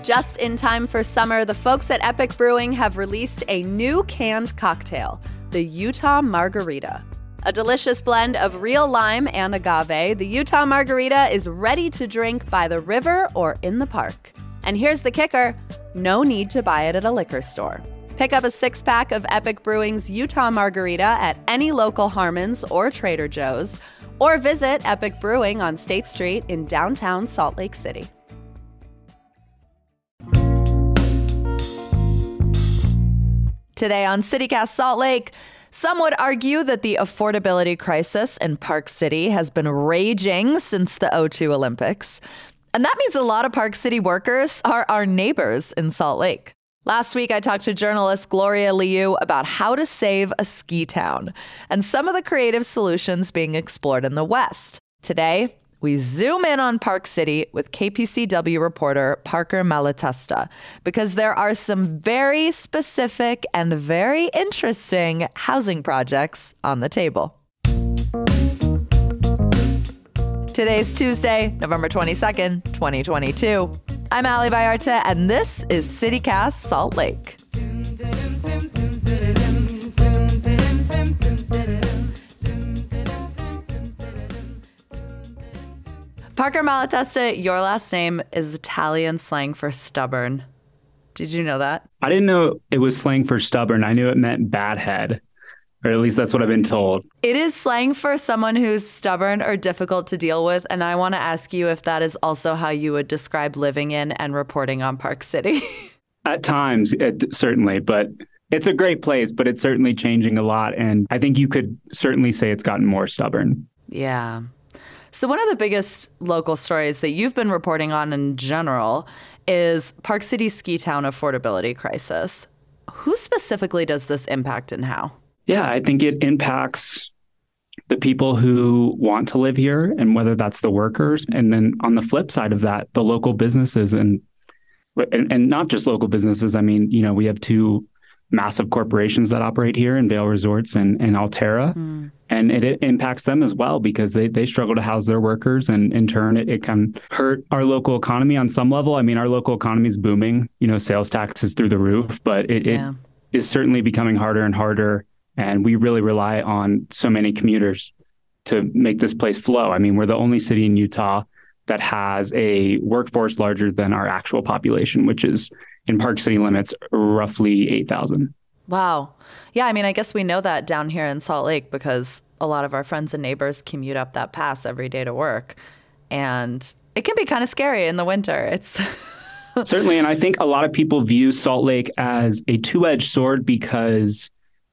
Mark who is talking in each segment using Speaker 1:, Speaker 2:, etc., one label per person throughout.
Speaker 1: Just in time for summer, the folks at Epic Brewing have released a new canned cocktail, the Utah Margarita. A delicious blend of real lime and agave, the Utah Margarita is ready to drink by the river or in the park. And here's the kicker, no need to buy it at a liquor store. Pick up a 6-pack of Epic Brewing's Utah Margarita at any local Harmon's or Trader Joe's, or visit Epic Brewing on State Street in downtown Salt Lake City. Today on CityCast Salt Lake, some would argue that the affordability crisis in Park City has been raging since the '02 Olympics. And that means a lot of Park City workers are our neighbors in Salt Lake. Last week, I talked to journalist Gloria Liu about how to save a ski town and some of the creative solutions being explored in the West. Today, we zoom in on Park City with KPCW reporter Parker Malatesta because there are some very specific and very interesting housing projects on the table. Today's Tuesday, November 22nd, 2022. I'm Ali Vallarta, and this is CityCast Salt Lake. Parker Malatesta, your last name is Italian slang for stubborn. Did you know that?
Speaker 2: I didn't know it was slang for stubborn. I knew it meant bad head, or at least that's what I've been told.
Speaker 1: It is slang for someone who's stubborn or difficult to deal with. And I want to ask you if that is also how you would describe living in and reporting on Park City.
Speaker 2: At times, certainly, but it's a great place, but it's certainly changing a lot. And I think you could certainly say it's gotten more stubborn.
Speaker 1: Yeah. So one of the biggest local stories that you've been reporting on in general is Park City's ski town affordability crisis. Who specifically does this impact and how?
Speaker 2: Yeah, I think it impacts the people who want to live here and whether that's the workers. And then on the flip side of that, the local businesses and not just local businesses. I mean, you know, we have two massive corporations that operate here in Vail Resorts and Alterra. And it impacts them as well because they struggle to house their workers. And in turn, it can hurt our local economy on some level. I mean, our local economy is booming, you know, sales tax is through the roof, but it is certainly becoming harder and harder. And we really rely on so many commuters to make this place flow. I mean, we're the only city in Utah that has a workforce larger than our actual population, which is in Park City limits, roughly 8,000.
Speaker 1: Wow. Yeah, I mean, I guess we know that down here in Salt Lake because a lot of our friends and neighbors commute up that pass every day to work. And it can be kind of scary in the winter. It's
Speaker 2: certainly. And I think a lot of people view Salt Lake as a two-edged sword because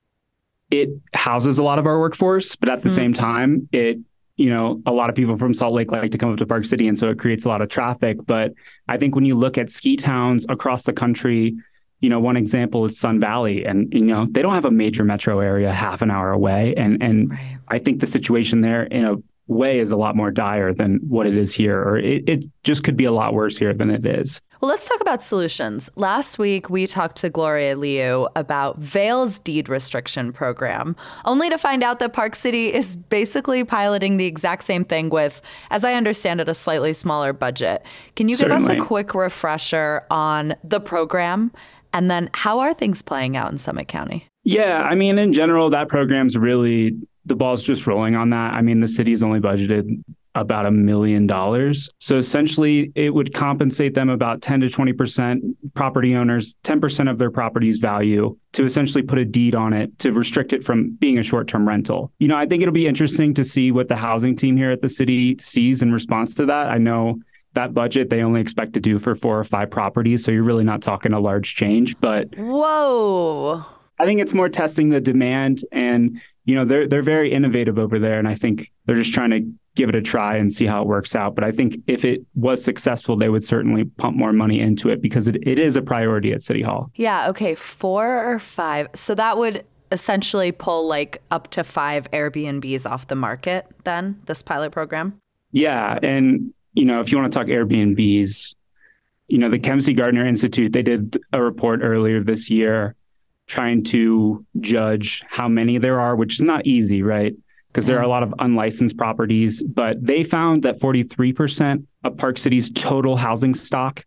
Speaker 2: it houses a lot of our workforce, but at the same time, you know, a lot of people from Salt Lake like to come up to Park City, and so it creates a lot of traffic. But I think when you look at ski towns across the country, you know, one example is Sun Valley, and, you know, they don't have a major metro area half an hour away. And right. I think the situation there in a way is a lot more dire than what it is here, or it just could be a lot worse here than it is.
Speaker 1: Well, let's talk about solutions. Last week, we talked to Gloria Liu about Vail's deed restriction program, only to find out that Park City is basically piloting the exact same thing with, as I understand it, a slightly smaller budget. Can you give us a quick refresher on the program? And then how are things playing out in Summit County?
Speaker 2: Yeah, I mean, in general, that program's really, the ball's just rolling on that. I mean, the city's only budgeted about $1 million. So essentially, it would compensate them about 10 to 20% property owners, 10% of their property's value to essentially put a deed on it to restrict it from being a short-term rental. You know, I think it'll be interesting to see what the housing team here at the city sees in response to that. I know that budget they only expect to do for 4 or 5 properties. So you're really not talking a large change, but
Speaker 1: whoa,
Speaker 2: I think it's more testing the demand, and, you know, they're very innovative over there. And I think they're just trying to give it a try and see how it works out. But I think if it was successful, they would certainly pump more money into it because it is a priority at City Hall.
Speaker 1: Yeah. Okay. 4 or 5. So that would essentially pull like up to 5 Airbnbs off the market then, this pilot program?
Speaker 2: Yeah. And, you know, if you want to talk Airbnbs, you know, the Kempsey Gardner Institute, they did a report earlier this year trying to judge how many there are, which is not easy, right? Because there are a lot of unlicensed properties, but they found that 43% of Park City's total housing stock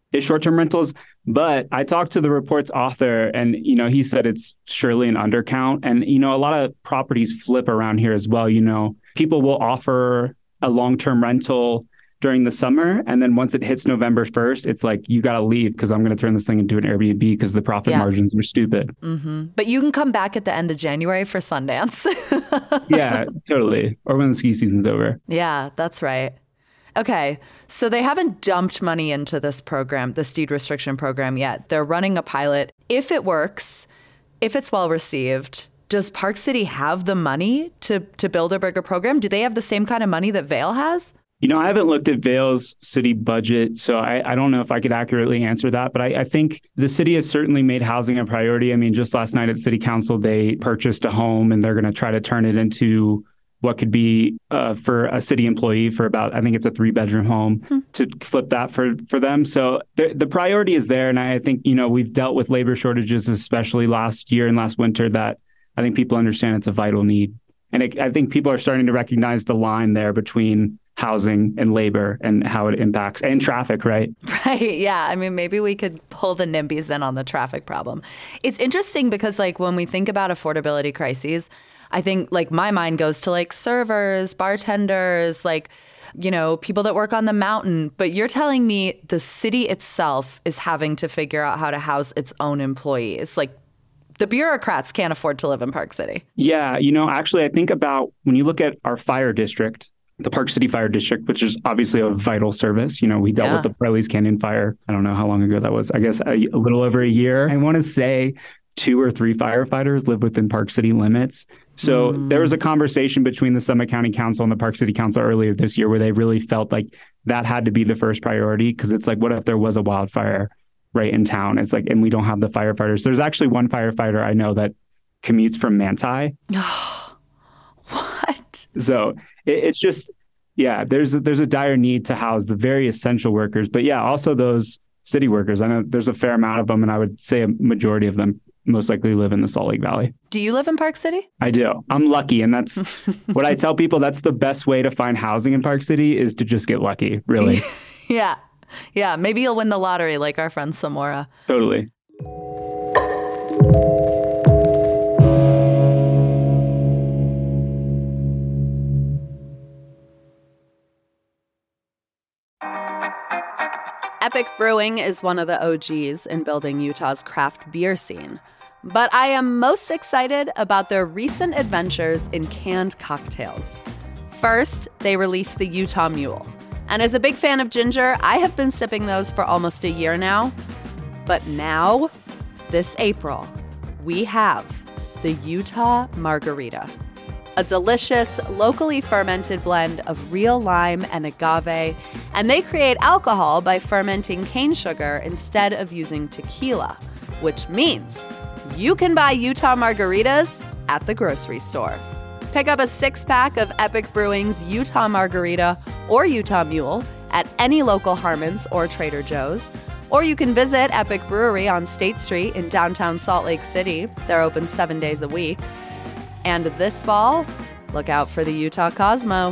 Speaker 2: is short-term rentals. But I talked to the report's author and, he said it's surely an undercount. And, a lot of properties flip around here as well. People will offer a long-term rental during the summer. And then once it hits November 1st, it's like, you got to leave because I'm going to turn this thing into an Airbnb because the profit margins were stupid.
Speaker 1: Mm-hmm. But you can come back at the end of January for Sundance.
Speaker 2: Yeah, totally. Or when the ski season's over.
Speaker 1: Yeah, that's right. Okay, so they haven't dumped money into this program, this deed restriction program yet. They're running a pilot. If it works, if it's well received, does Park City have the money to build a bigger program? Do they have the same kind of money that Vail has?
Speaker 2: I haven't looked at Vail's city budget, so I don't know if I could accurately answer that. But I think the city has certainly made housing a priority. I mean, just last night at City Council, they purchased a home and they're going to try to turn it into what could be for a city employee for about, I think it's a 3-bedroom home to flip that for them. So the priority is there. And I think, we've dealt with labor shortages, especially last year and last winter, that I think people understand it's a vital need. And I think people are starting to recognize the line there between housing and labor and how it impacts and traffic, right?
Speaker 1: Right. Yeah. I mean, maybe we could pull the NIMBYs in on the traffic problem. It's interesting because when we think about affordability crises, I think my mind goes to servers, bartenders, people that work on the mountain. But you're telling me the city itself is having to figure out how to house its own employees. The bureaucrats can't afford to live in Park City.
Speaker 2: Yeah. Actually, I think about when you look at our fire district, the Park City Fire District, which is obviously a vital service. We dealt with the Parley's Canyon fire. I don't know how long ago that was. I guess a little over a year. I want to say 2 or 3 firefighters live within Park City limits. So there was a conversation between the Summit County Council and the Park City Council earlier this year where they really felt like that had to be the first priority, because it's what if there was a wildfire right in town? It's and we don't have the firefighters. There's actually one firefighter I know that commutes from Manti.
Speaker 1: What?
Speaker 2: So it's just, there's a dire need to house the very essential workers. But also those city workers. I know there's a fair amount of them, and I would say a majority of them most likely live in the Salt Lake Valley.
Speaker 1: Do you live in Park City?
Speaker 2: I do. I'm lucky. And that's what I tell people. That's the best way to find housing in Park City, is to just get lucky, really.
Speaker 1: Yeah. Yeah. Maybe you'll win the lottery like our friend Samora.
Speaker 2: Totally.
Speaker 1: Epic Brewing is one of the OGs in building Utah's craft beer scene. But I am most excited about their recent adventures in canned cocktails. First, they released the Utah Mule. And as a big fan of ginger, I have been sipping those for almost a year now. But now, this April, we have the Utah Margarita. A delicious, locally fermented blend of real lime and agave, and they create alcohol by fermenting cane sugar instead of using tequila, which means you can buy Utah Margaritas at the grocery store. Pick up a 6-pack of Epic Brewing's Utah Margarita or Utah Mule at any local Harmon's or Trader Joe's, or you can visit Epic Brewery on State Street in downtown Salt Lake City. They're open 7 days a week. And this fall, look out for the Utah Cosmo.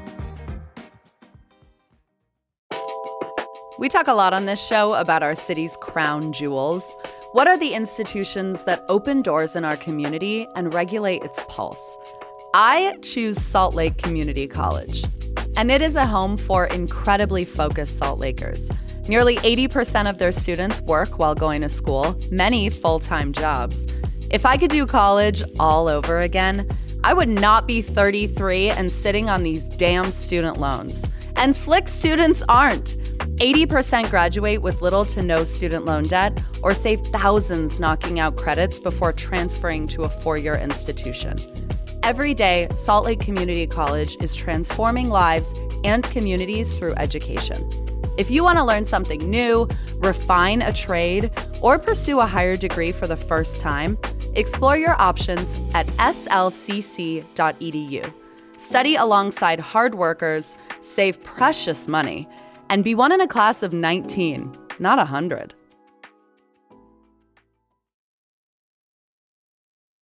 Speaker 1: We talk a lot on this show about our city's crown jewels. What are the institutions that open doors in our community and regulate its pulse? I choose Salt Lake Community College, and it is a home for incredibly focused Salt Lakers. Nearly 80% of their students work while going to school, many full-time jobs. If I could do college all over again, I would not be 33 and sitting on these damn student loans. And slick students aren't. 80% graduate with little to no student loan debt or save thousands knocking out credits before transferring to a 4-year institution. Every day, Salt Lake Community College is transforming lives and communities through education. If you want to learn something new, refine a trade, or pursue a higher degree for the first time, explore your options at slcc.edu. Study alongside hard workers, save precious money, and be one in a class of 19, not 100.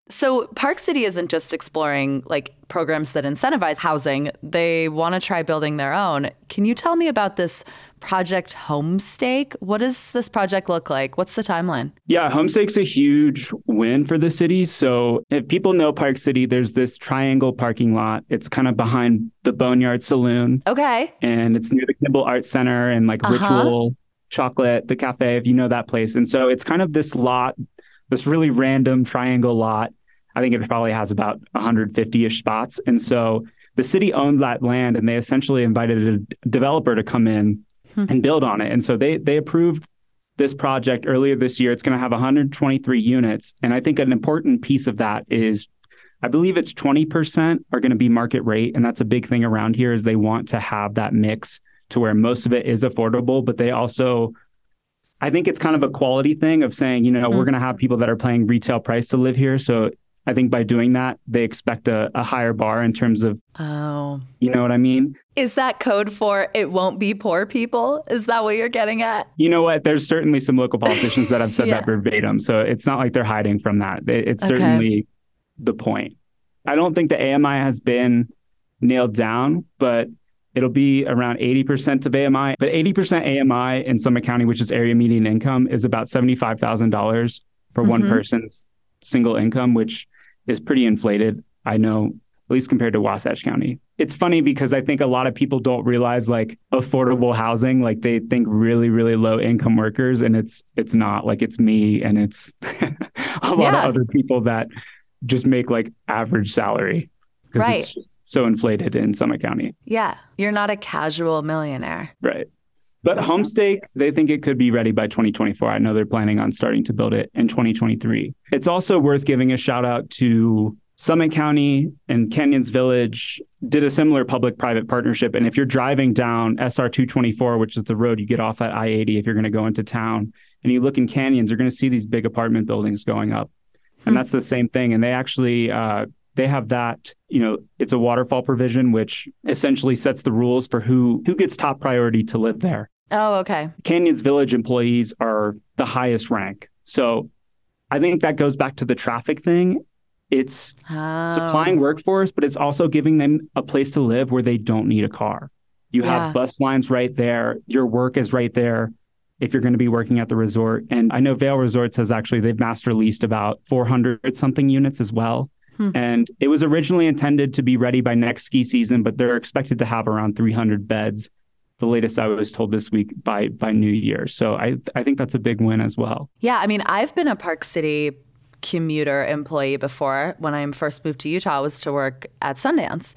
Speaker 1: So Park City isn't just exploring like programs that incentivize housing. They want to try building their own. Can you tell me about this Project Homestake? What does this project look like? What's the timeline?
Speaker 2: Yeah, Homestake's a huge win for the city. So if people know Park City, there's this triangle parking lot. It's kind of behind the Boneyard Saloon.
Speaker 1: Okay.
Speaker 2: And it's near the Kimball Arts Center and like Ritual Chocolate, the cafe, if you know that place. And so it's kind of this lot, this really random triangle lot. I think it probably has about 150-ish spots. And so the city owned that land and they essentially invited a developer to come in and build on it. And so they approved this project earlier this year. It's going to have 123 units. And I think an important piece of that is, I believe it's 20% are going to be market rate. And that's a big thing around here is they want to have that mix to where most of it is affordable, but they also, I think it's kind of a quality thing of saying, you know, we're going to have people that are paying retail price to live here. So I think by doing that, they expect a higher bar in terms of, you know what I mean?
Speaker 1: Is that code for it won't be poor people? Is that what you're getting at?
Speaker 2: You know what? There's certainly some local politicians that have said that verbatim. So it's not like they're hiding from that. It's certainly the point. I don't think the AMI has been nailed down, but it'll be around 80% of AMI. But 80% AMI in Summit County, which is area median income, is about $75,000 for one person's single income, which is pretty inflated, I know, at least compared to Wasatch County. It's funny because I think a lot of people don't realize like affordable housing, like they think really, really low income workers, and it's not. Like it's me and it's a lot of other people that just make like average salary because it's just so inflated in Summit County.
Speaker 1: Yeah, you're not a casual millionaire.
Speaker 2: Right. But Homestake, they think it could be ready by 2024. I know they're planning on starting to build it in 2023. It's also worth giving a shout out to Summit County and Canyons Village did a similar public-private partnership. And if you're driving down SR 224, which is the road you get off at I-80 if you're going to go into town, and you look in Canyons, you're going to see these big apartment buildings going up. And that's the same thing. And they actually... they have that, you know, it's a waterfall provision, which essentially sets the rules for who gets top priority to live there.
Speaker 1: Oh, okay.
Speaker 2: Canyons Village employees are the highest rank. So I think that goes back to the traffic thing. It's supplying workforce, but it's also giving them a place to live where they don't need a car. You have bus lines right there. Your work is right there if you're going to be working at the resort. And I know Vail Resorts they've master leased about 400 something units as well. And it was originally intended to be ready by next ski season, but they're expected to have around 300 beds. The latest I was told this week by New Year. So I think that's a big win as well.
Speaker 1: Yeah, I mean, I've been a Park City commuter employee before. When I first moved to Utah, I was to work at Sundance.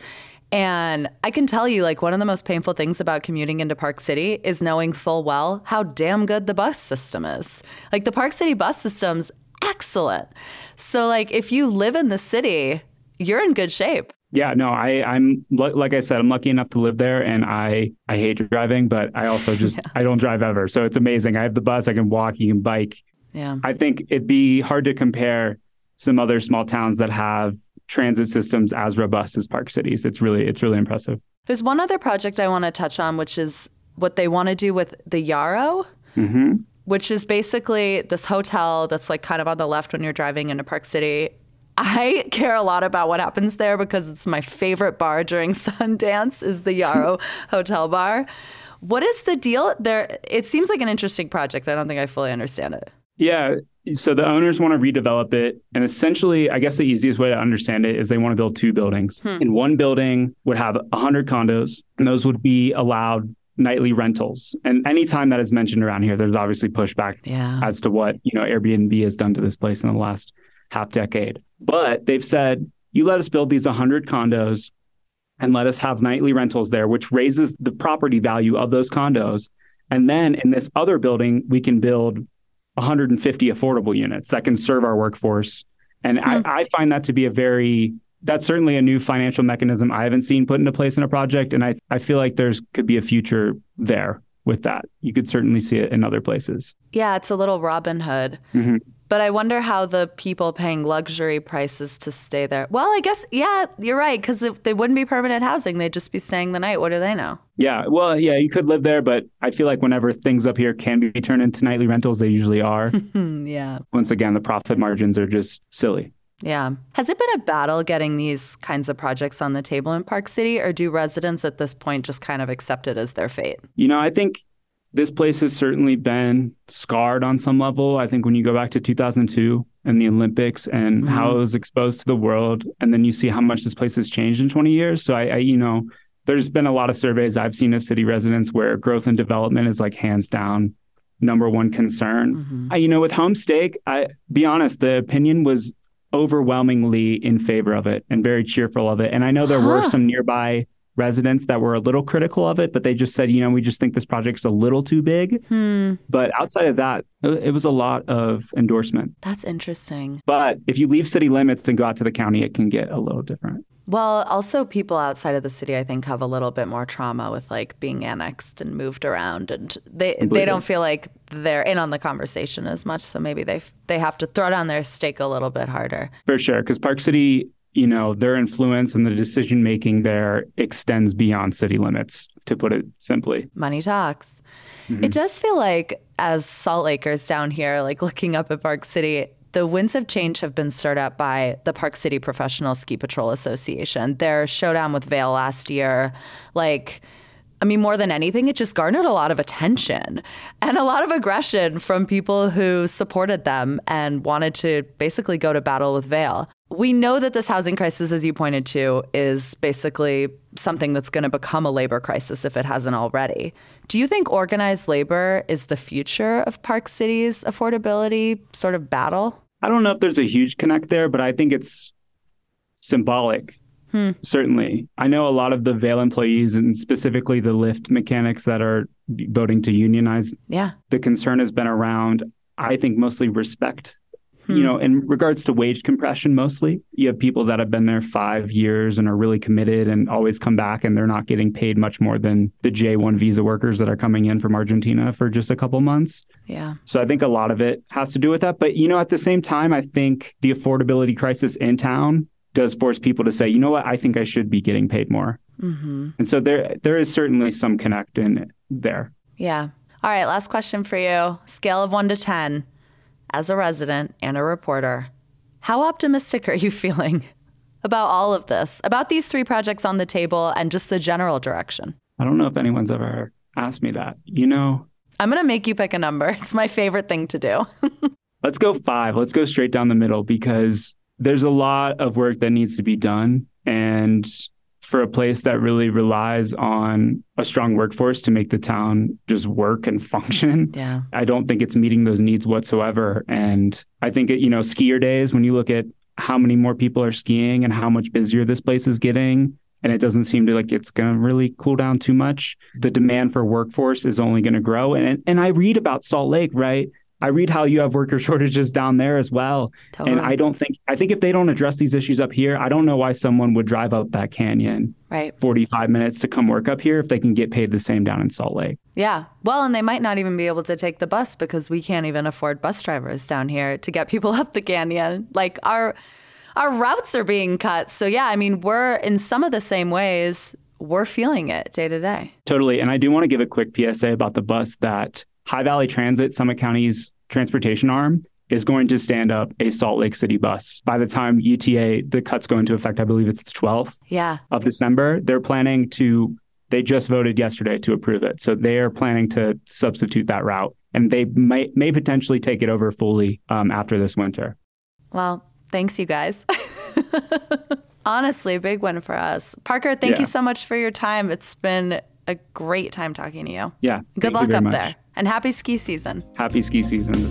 Speaker 1: And I can tell you, like, one of the most painful things about commuting into Park City is knowing full well how damn good the bus system is. Like, the Park City bus system's excellent. So, like, if you live in the city, you're in good shape.
Speaker 2: Yeah, no, I'm like I said, I'm lucky enough to live there, and I hate driving, but I also just I don't drive ever. So it's amazing. I have the bus, I can walk, you can bike.
Speaker 1: Yeah,
Speaker 2: I think it'd be hard to compare some other small towns that have transit systems as robust as Park City's. It's really impressive.
Speaker 1: There's one other project I want to touch on, which is what they want to do with the Yarrow. Which is basically this hotel that's like kind of on the left when you're driving into Park City. I care a lot about what happens there because it's my favorite bar during Sundance is the Yarrow Hotel Bar. What is the deal there? It seems like an interesting project. I don't think I fully understand it.
Speaker 2: Yeah. So the owners want to redevelop it. And essentially, I guess the easiest way to understand it is they want to build two buildings. And one building would have 100 condos, and those would be allowed nightly rentals. And anytime that is mentioned around here, there's obviously pushback as to what, you know, Airbnb has done to this place in the last half decade. But they've said, you let us build these 100 condos and let us have nightly rentals there, which raises the property value of those condos. And then in this other building, we can build 150 affordable units that can serve our workforce. And I find that to be that's certainly a new financial mechanism I haven't seen put into place in a project. And I feel like could be a future there with that. You could certainly see it in other places.
Speaker 1: Yeah, it's a little Robin Hood. But I wonder how the people paying luxury prices to stay there. Well, I guess, yeah, you're right. Because if they wouldn't be permanent housing, they'd just be staying the night. What do they know?
Speaker 2: Yeah, well, yeah, you could live there. But I feel like whenever things up here can be turned into nightly rentals, they usually are.
Speaker 1: Yeah.
Speaker 2: Once again, the profit margins are just silly.
Speaker 1: Yeah. Has it been a battle getting these kinds of projects on the table in Park City, or do residents at this point just kind of accept it as their fate?
Speaker 2: I think this place has certainly been scarred on some level. I think when you go back to 2002 and the Olympics and how it was exposed to the world, and then you see how much this place has changed in 20 years. So there's been a lot of surveys I've seen of city residents where growth and development is like hands down number one concern. With Homestake, be honest, the opinion was overwhelmingly in favor of it and very cheerful of it. And I know there were some nearby residents that were a little critical of it, but they just said, we just think this project's a little too big. But outside of that, it was a lot of endorsement.
Speaker 1: That's interesting.
Speaker 2: But if you leave city limits and go out to the county, it can get a little different.
Speaker 1: Well, also people outside of the city, I think, have a little bit more trauma with like being annexed and moved around, and they don't feel like they're in on the conversation as much. So maybe they have to throw down their stake a little bit harder.
Speaker 2: For sure, because Park City, their influence and the decision making there extends beyond city limits, to put it simply.
Speaker 1: Money talks. It does feel like, as Salt Lakers down here, like looking up at Park City, the winds of change have been stirred up by the Park City Professional Ski Patrol Association. Their showdown with Vail last year, more than anything, it just garnered a lot of attention and a lot of aggression from people who supported them and wanted to basically go to battle with Vail. We know that this housing crisis, as you pointed to, is basically something that's going to become a labor crisis if it hasn't already. Do you think organized labor is the future of Park City's affordability sort of battle?
Speaker 2: I don't know if there's a huge connect there, but I think it's symbolic. Certainly. I know a lot of the Vail employees, and specifically the lift mechanics that are voting to unionize.
Speaker 1: Yeah.
Speaker 2: The concern has been around, I think, mostly respect. In regards to wage compression, mostly, you have people that have been there 5 years and are really committed and always come back, and they're not getting paid much more than the J1 visa workers that are coming in from Argentina for just a couple months.
Speaker 1: Yeah. So
Speaker 2: I think a lot of it has to do with that. But, at the same time, I think the affordability crisis in town does force people to say, you know what, I think I should be getting paid more. And so there is certainly some connect in there.
Speaker 1: Yeah. All right. Last question for you. Scale of 1 to 10. As a resident and a reporter, how optimistic are you feeling about all of this, about these 3 projects on the table and just the general direction?
Speaker 2: I don't know if anyone's ever asked me that.
Speaker 1: I'm going to make you pick a number. It's my favorite thing to do.
Speaker 2: Let's go 5. Let's go straight down the middle, because there's a lot of work that needs to be done. And for a place that really relies on a strong workforce to make the town just work and function, I don't think it's meeting those needs whatsoever. And I think, skier days, when you look at how many more people are skiing and how much busier this place is getting, and it doesn't seem to like it's going to really cool down too much, the demand for workforce is only going to grow. And I read about Salt Lake, right? I read how you have worker shortages down there as well. Totally. And I think if they don't address these issues up here, I don't know why someone would drive up that canyon 45 minutes to come work up here if they can get paid the same down in Salt Lake.
Speaker 1: Yeah. Well, and they might not even be able to take the bus because we can't even afford bus drivers down here to get people up the canyon. Like our routes are being cut. So yeah, we're in some of the same ways, we're feeling it day to day.
Speaker 2: Totally. And I do want to give a quick PSA about the bus that High Valley Transit, Summit County's transportation arm, is going to stand up a Salt Lake City bus. By the time UTA, the cuts go into effect, I believe it's the 12th of December, they just voted yesterday to approve it. So they are planning to substitute that route, and they may potentially take it over fully after this winter.
Speaker 1: Well, thanks, you guys. Honestly, a big win for us. Parker, thank you so much for your time. It's been a great time talking to you.
Speaker 2: Yeah.
Speaker 1: Good luck up there. And happy ski season.
Speaker 2: Happy ski season.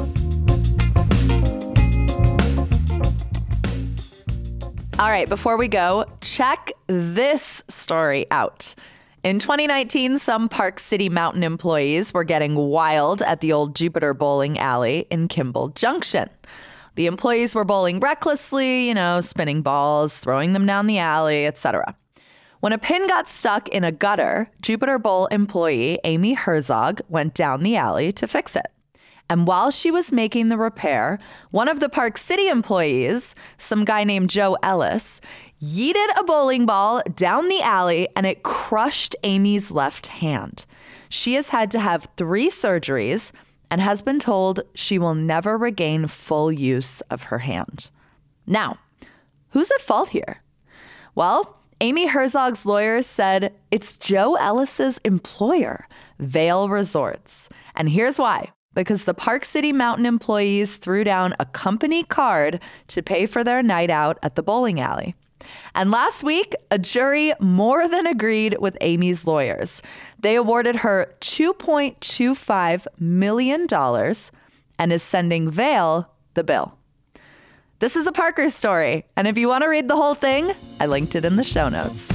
Speaker 1: All right, before we go, check this story out. In 2019, some Park City Mountain employees were getting wild at the old Jupiter Bowling Alley in Kimball Junction. The employees were bowling recklessly, spinning balls, throwing them down the alley, etc. When a pin got stuck in a gutter, Jupiter Bowl employee Amy Herzog went down the alley to fix it. And while she was making the repair, one of the Park City employees, some guy named Joe Ellis, yeeted a bowling ball down the alley and it crushed Amy's left hand. She has had to have 3 surgeries and has been told she will never regain full use of her hand. Now, Who's at fault here? Well, Amy Herzog's lawyers said it's Joe Ellis's employer, Vail Resorts. And here's why. Because the Park City Mountain employees threw down a company card to pay for their night out at the bowling alley. And last week, a jury more than agreed with Amy's lawyers. They awarded her $2.25 million and is sending Vail the bill. This is a Parker story, and if you want to read the whole thing, I linked it in the show notes.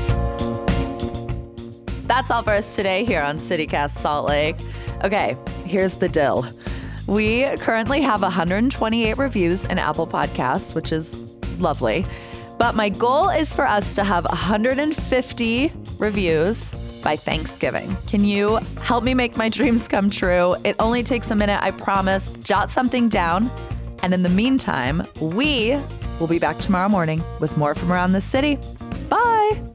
Speaker 1: That's all for us today here on CityCast Salt Lake. Okay, here's the deal. We currently have 128 reviews in Apple Podcasts, which is lovely. But my goal is for us to have 150 reviews by Thanksgiving. Can you help me make my dreams come true? It only takes a minute, I promise. Jot something down. And in the meantime, we will be back tomorrow morning with more from around the city. Bye.